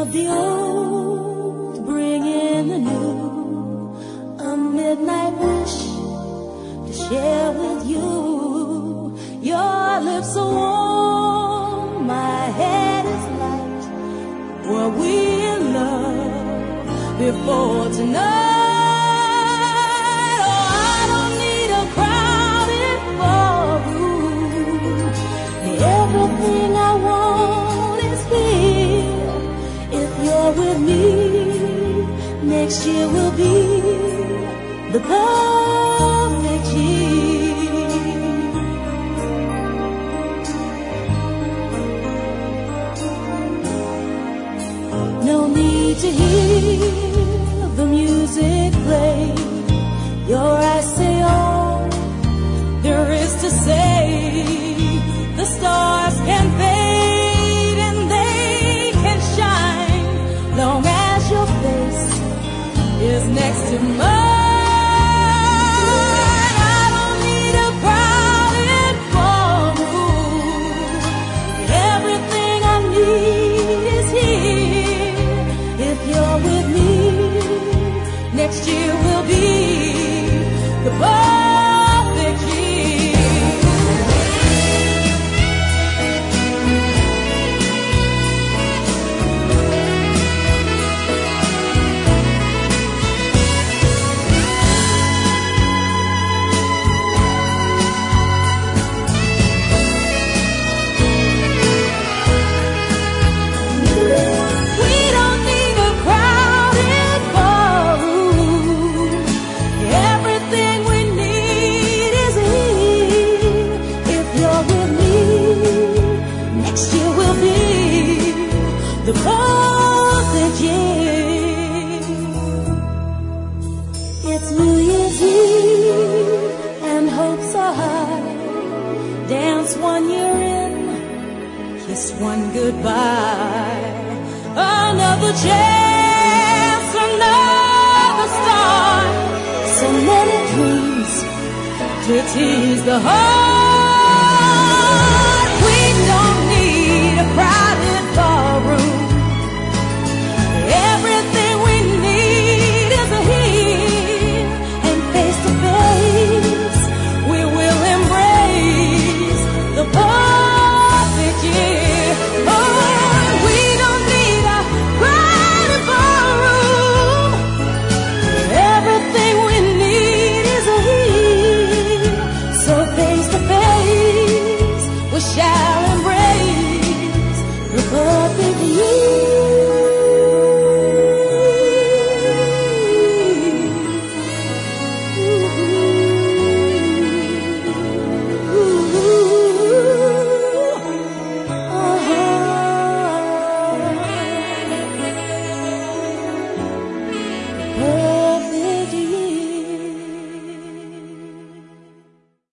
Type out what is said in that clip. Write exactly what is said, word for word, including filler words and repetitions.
of the old, bring in the new, a midnight wish to share with you. Your lips are warm, my head is light. Were we in love before tonight? Everything I want is here. If you're with me, next year will be the perfect year. No need to hear the music play. Your eyes say all there is to say. The stars can fade and they can shine, long as your face is next to mine. I don't need a crowded ballroom. Everything I need is here. If you're with me, next year will be the perfect year. The perfect year. It's New Year's Eve and hopes are high. Dance one year in, kiss one goodbye. Another chance, another start. So many dreams to tease the heart.